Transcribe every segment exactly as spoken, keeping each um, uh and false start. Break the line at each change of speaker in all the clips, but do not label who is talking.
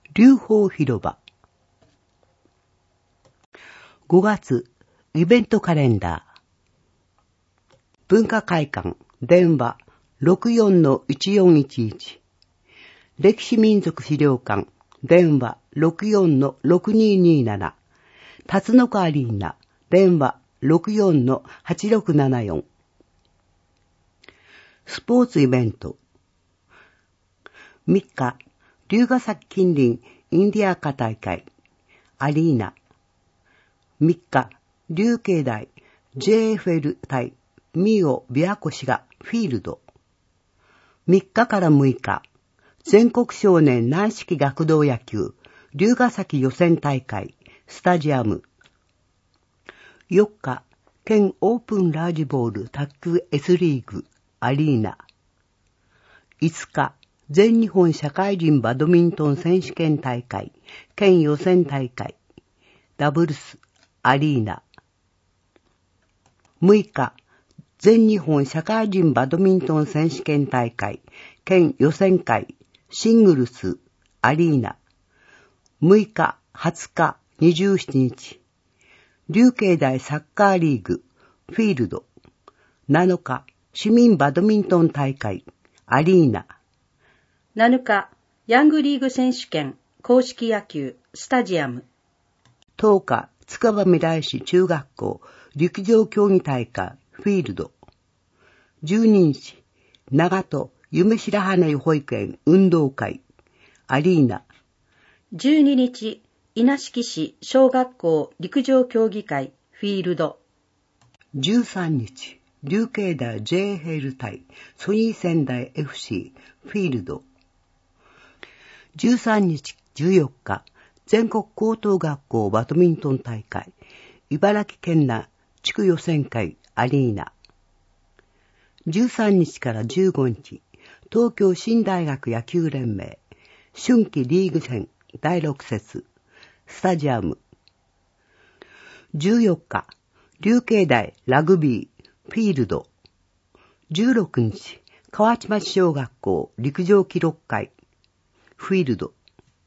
流芳広場。ごがつ、イベントカレンダー。文化会館、電話、ろくよんのいちよんいちいち。歴史民族資料館、電話、ろくよんのろくにーにーなな。辰野アリーナ、電話、ろくよんのはちろくななよん。スポーツイベント。みっか、龍ヶ崎近隣インディアカ大会、アリーナ。みっか、龍慶大 ジェイエフエル 対ミオ琵琶湖市がフィールド。みっかからむいか、全国少年軟式学童野球龍ヶ崎予選大会スタジアム。よっか、県オープンラージボール卓球 S リーグアリーナ。いつか、全日本社会人バドミントン選手権大会県予選大会ダブルスアリーナ。むいか、全日本社会人バドミントン選手権大会県予選会シングルスアリーナ。むいか、はつか、にじゅうしちにち、龍慶大サッカーリーグフィールド。なのか、市民バドミントン大会アリーナ。
なのか、ヤングリーグ選手権公式野球スタジアム。
とおか、塚場未来市中学校陸上競技大会フィールド。じゅうににち、長門夢白羽保育園運動会アリーナ。
じゅうににち、稲敷市小学校陸上競技会フィールド。
じゅうさんにち、龍慶大 ジェイエフエル 対ソニー仙台 エフシー フィールド。じゅうさんにち、じゅうよっか、全国高等学校バドミントン大会茨城県内地区予選会アリーナ。じゅうさんにちからじゅうごにち、東京新大学野球連盟春季リーグ戦だいろく節スタジアム。じゅうよっか、龍慶大ラグビーフィールド。じゅうろくにち、河内町小学校陸上記録会フィールド。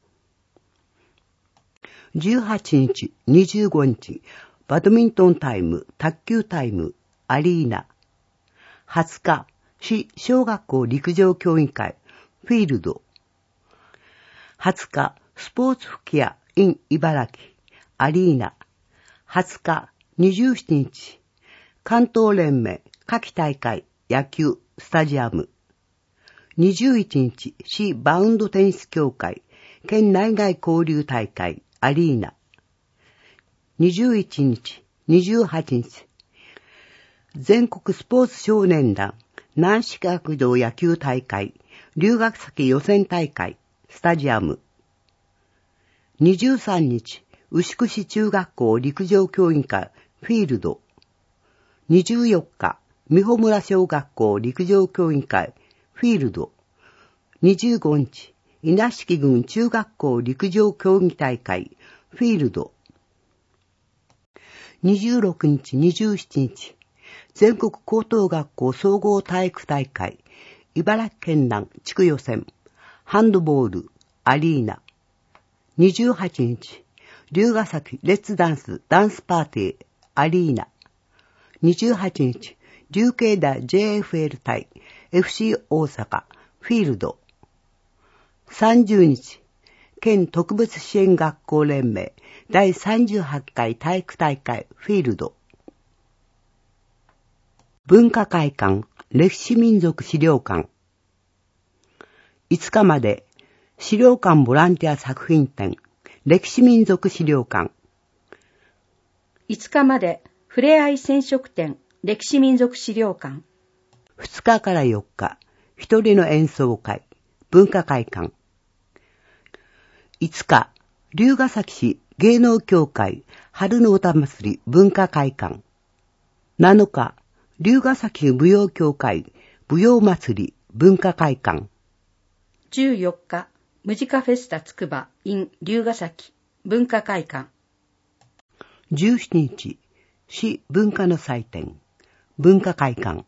じゅうはちにち、にじゅうごにち、バドミントンタイム卓球タイムアリーナ。はつか、市小学校陸上競技会フィールド。はつか、スポーツ吹き矢 in 茨城アリーナ。はつか、にじゅうしちにち、関東連盟夏季大会野球スタジアム。にじゅういちにち、市バウンドテニス協会県内外交流大会アリーナ。にじゅういちにち、にじゅうはちにち、全国スポーツ少年団軟式学童野球大会龍ヶ崎予選大会スタジアム。にじゅうさんにち、牛久市中学校陸上競技会フィールド。にじゅうよっか、美穂村小学校陸上競技会フィールド。にじゅうごにち、稲敷郡中学校陸上競技大会フィールド。にじゅうろくにち、にじゅうしちにち、全国高等学校総合体育大会茨城県南地区予選ハンドボールアリーナ。にじゅうはちにち、龍ヶ崎レッツダンスダンスパーティーアリーナ。にじゅうはちにち、龍慶大 ジェイエフエル 対 エフシー 大阪フィールド。さんじゅうにち、県特別支援学校連盟だいさんじゅうはちかい体育大会フィールド。文化会館歴史民族資料館。いつかまで資料館ボランティア作品展歴史民族資料館。
いつかまでふれあい染色展歴史民族資料館。
ふつかからよっか、一人の演奏会文化会館。いつか、龍ヶ崎市芸能協会春の歌祭り文化会館。なのか、龍ヶ崎舞踊協会舞踊祭り文化会館。
じゅうよっか、ムジカフェスタつくば in 龍ヶ崎文化会館。
じゅうしちにち、市文化の祭典文化会館。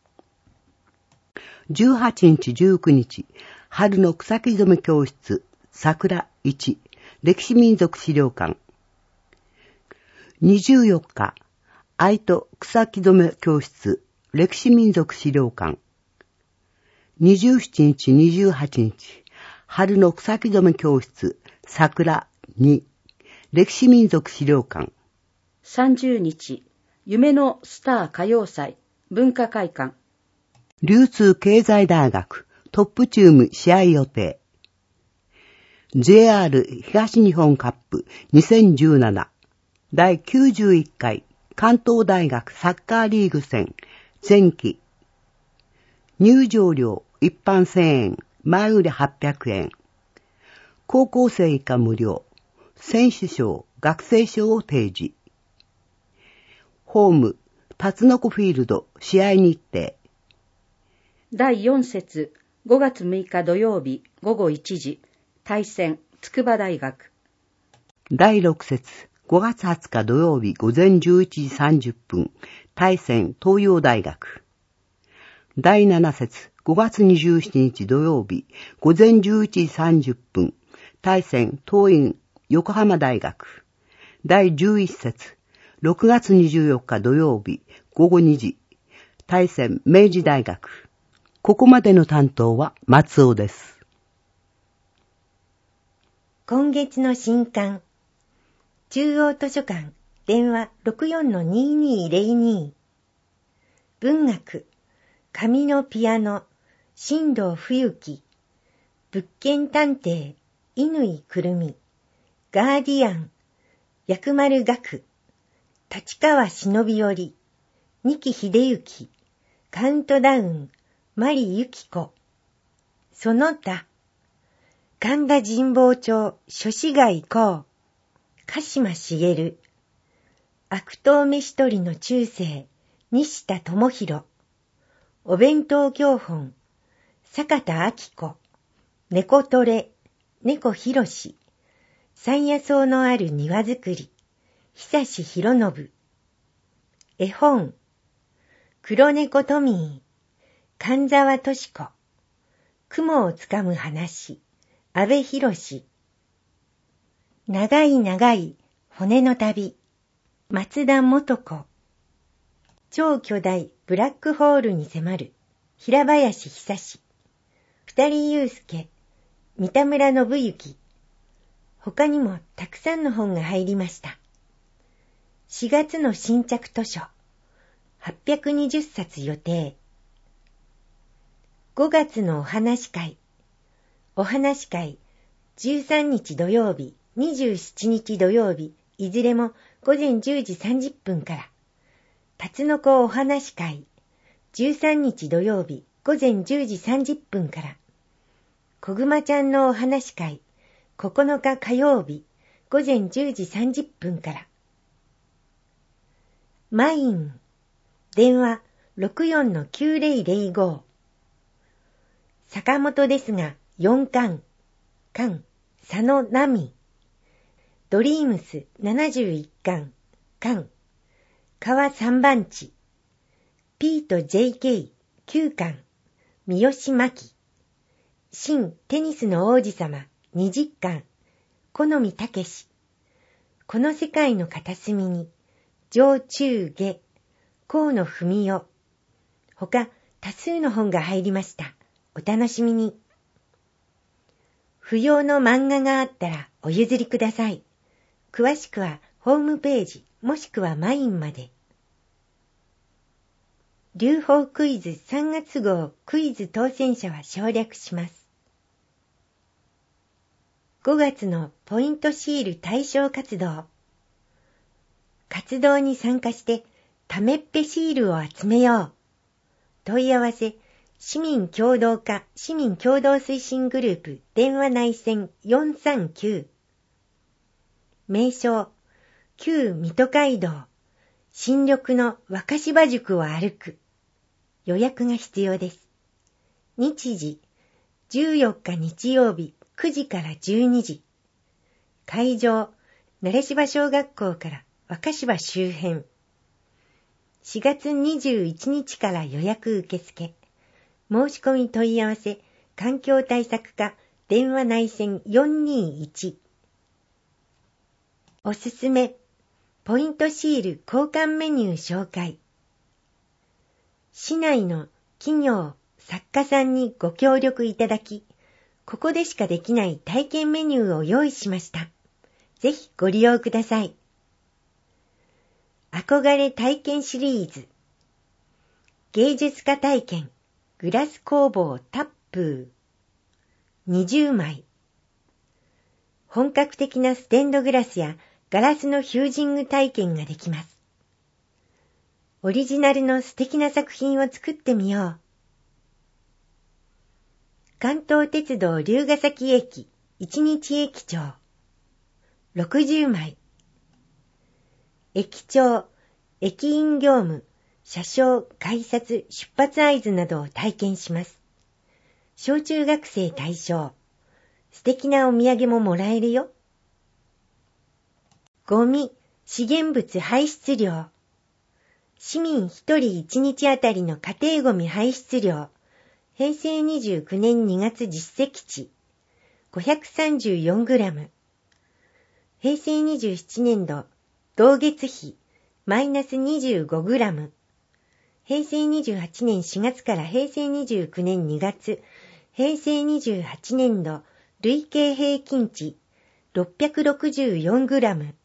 じゅうはちにちじゅうくにち、春の草木染め教室桜いち、歴史民族資料館。にじゅうよっか、愛と草木染め教室、歴史民族資料館。にじゅうしちにち、にじゅうはちにち、春の草木染め教室、桜に、歴史民族資料館。
さんじゅうにち、夢のスター歌謡祭、文化会館。
流通経済大学、トップチーム試合予定。ジェイアール 東日本カップにせんじゅうななだいきゅうじゅういっかい関東大学サッカーリーグ戦前期。入場料一般せんえん、前売りはっぴゃくえん。高校生以下無料。選手証、学生証を提示。ホーム、辰野湖フィールド試合日程。
だいよん節、ごがつむいか土曜日ごごいちじ、対戦、筑波大学。
だいろく節、ごがつはつか土曜日午前じゅういちじさんじゅっぷん、対戦、東洋大学。だいなな節、ごがつにじゅうしちにち土曜日午前じゅういちじさんじゅっぷん、対戦、桐蔭、横浜大学。だいじゅういち節、ろくがつにじゅうよっか土曜日ごごにじ、対戦、明治大学。ここまでの担当は松尾です。
今月の新刊、中央図書館、電話 ろくよんのにーにーぜろに。文学、紙のピアノ、新藤冬樹。物件探偵、乾くるみ。ガーディアン、薬丸学。立川忍び寄り。二木秀幸。カウントダウン、マリユキコ。その他。神田神保町諸子街行。鹿島茂。悪党飯取りの中世、西田智弘。お弁当教本、坂田明子。猫トレ、猫ひろし。山野草のある庭づくり、久志博信。絵本、黒猫トミー、神沢敏子。雲をつかむ話、阿部寛。長い長い骨の旅、松田素子。超巨大ブラックホールに迫る、平林久志。二人祐介、三田村信之。他にもたくさんの本が入りました。しがつの新着図書、はっぴゃくにじゅっさつ予定。ごがつのお話会。お話会、じゅうさんにち土曜日、にじゅうしちにち土曜日、いずれもごぜんじゅうじさんじゅっぷんから。辰野湖お話会、じゅうさんにち土曜日、ごぜんじゅうじさんじゅっぷんから。こぐまちゃんのお話会、ここのか火曜日、ごぜんじゅうじさんじゅっぷんから。マイン、電話 ろくよんのきゅうぜろぜろご。坂本ですが、よんかん、巻、佐野奈美。ドリームスななじゅういっかん、巻、川三番地。ピート ジェイケーきゅうかん、三好真希。新テニスの王子様にじゅっかん、好みたけし。この世界の片隅に、上中下、河野文代。他多数の本が入りました。お楽しみに。不要の漫画があったらお譲りください。詳しくはホームページもしくはマインまで。劉邦クイズさんがつ号クイズ当選者は省略します。ごがつのポイントシール対象活動。活動に参加してためっぺシールを集めよう。問い合わせ、市民協働課市民協働推進グループ電話内線よんさんきゅう。名称、旧水戸街道、新緑の若芝宿を歩く。予約が必要です。日時、じゅうよっか日曜日くじからじゅうにじ。会場、慣芝小学校から若芝周辺。しがつにじゅういちにちから予約受付。申し込み問い合わせ、環境対策課電話内線よんにいち。おすすめ、ポイントシール交換メニュー紹介。市内の企業、作家さんにご協力いただき、ここでしかできない体験メニューを用意しました。ぜひご利用ください。憧れ体験シリーズ。芸術家体験、グラス工房タップー。にじゅうまい。本格的なステンドグラスやガラスのフュージング体験ができます。オリジナルの素敵な作品を作ってみよう。関東鉄道龍ケ崎駅一日駅長。ろくじゅうまい。駅長、駅員業務、車掌、改札、出発合図などを体験します。小中学生対象。素敵なお土産ももらえるよ。ゴミ、資源物排出量。市民一人一日あたりの家庭ゴミ排出量。へいせいにじゅうきゅうねんにがつ実績値。ごひゃくさんじゅうよんグラム。へいせいにじゅうななねん度、同月比、マイナスにじゅうごグラム。へいせいにじゅうはちねんしがつからへいせいにじゅうきゅうねんにがつ、へいせいにじゅうはちねん度、累計平均値、ろっぴゃくろくじゅうよんグラム。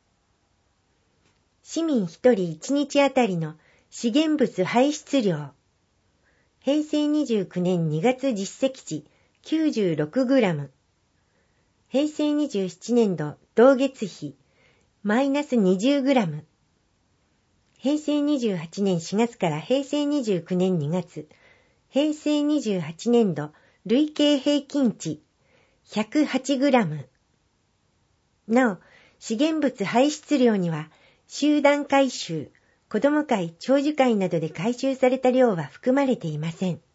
市民一人一日あたりの資源物排出量。へいせいにじゅうきゅうねんにがつ実績値 きゅうじゅうろくグラム。へいせいにじゅうななねん度同月比マイナスにじゅうグラム。へいせいにじゅうはちねんしがつからへいせいにじゅうきゅうねんにがつ、へいせいにじゅうはちねん度累計平均値ひゃくはちグラム。なお、資源物排出量には集団回収、子ども会、長寿会などで回収された量は含まれていません。